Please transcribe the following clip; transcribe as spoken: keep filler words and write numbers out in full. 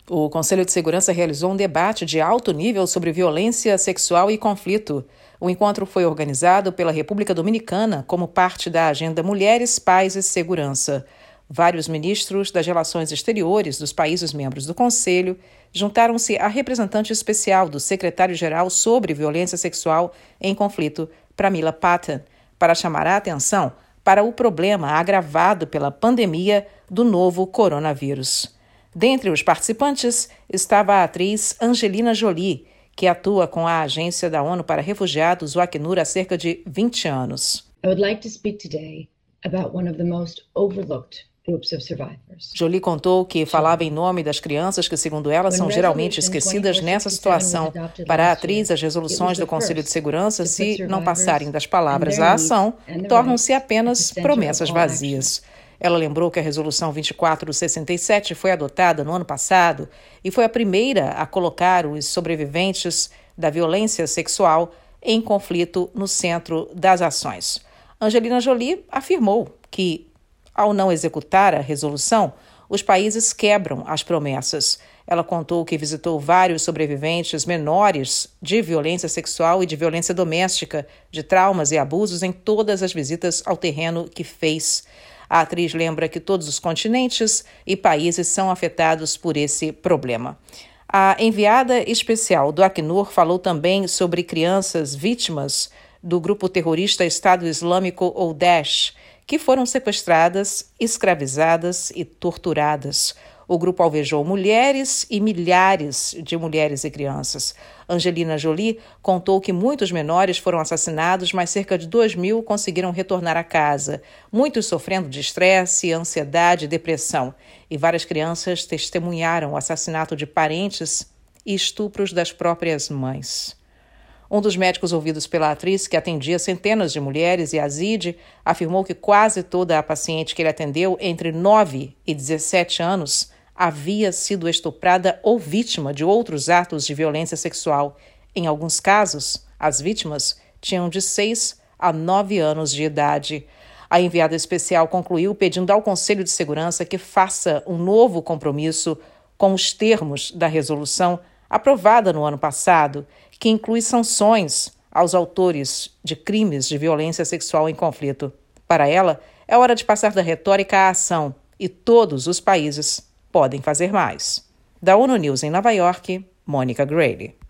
O Conselho de Segurança realizou um debate de alto nível sobre violência sexual e conflito. O encontro foi organizado pela República Dominicana como parte da Agenda Mulheres, Paz e Segurança. Vários ministros das Relações Exteriores dos países membros do Conselho juntaram-se à representante especial do secretário-geral sobre violência sexual em conflito, Pramila Patten, para chamar a atenção para o problema agravado pela pandemia do novo coronavírus. Dentre os participantes estava a atriz Angelina Jolie, que atua com a Agência da ONU para Refugiados, o Acnur, há cerca de vinte anos. I would like to speak today about one of the most overlooked groups of survivors. Jolie contou que falava em nome das crianças que, segundo ela, são geralmente esquecidas nessa situação. Para a atriz, as resoluções do Conselho de Segurança, se não passarem das palavras à ação, tornam-se apenas promessas vazias. Ela lembrou que a Resolução vinte e quatro sessenta e sete foi adotada no ano passado e foi a primeira a colocar os sobreviventes da violência sexual em conflito no centro das ações. Angelina Jolie afirmou que, ao não executar a resolução, os países quebram as promessas. Ela contou que visitou vários sobreviventes menores de violência sexual e de violência doméstica, de traumas e abusos em todas as visitas ao terreno que fez. A atriz lembra que todos os continentes e países são afetados por esse problema. A enviada especial do Acnur falou também sobre crianças vítimas do grupo terrorista Estado Islâmico ou Daesh, que foram sequestradas, escravizadas e torturadas. O grupo alvejou mulheres e milhares de mulheres e crianças. Angelina Jolie contou que muitos menores foram assassinados, mas cerca de dois mil conseguiram retornar à casa, muitos sofrendo de estresse, ansiedade e depressão. E várias crianças testemunharam o assassinato de parentes e estupros das próprias mães. Um dos médicos ouvidos pela atriz, que atendia centenas de mulheres, Yazid, afirmou que quase toda a paciente que ele atendeu entre nove e dezessete anos havia sido estuprada ou vítima de outros atos de violência sexual. Em alguns casos, as vítimas tinham de seis a nove anos de idade. A enviada especial concluiu pedindo ao Conselho de Segurança que faça um novo compromisso com os termos da resolução aprovada no ano passado, que inclui sanções aos autores de crimes de violência sexual em conflito. Para ela, é hora de passar da retórica à ação, e todos os países podem fazer mais. Da ONU News em Nova York, Mônica Grayle.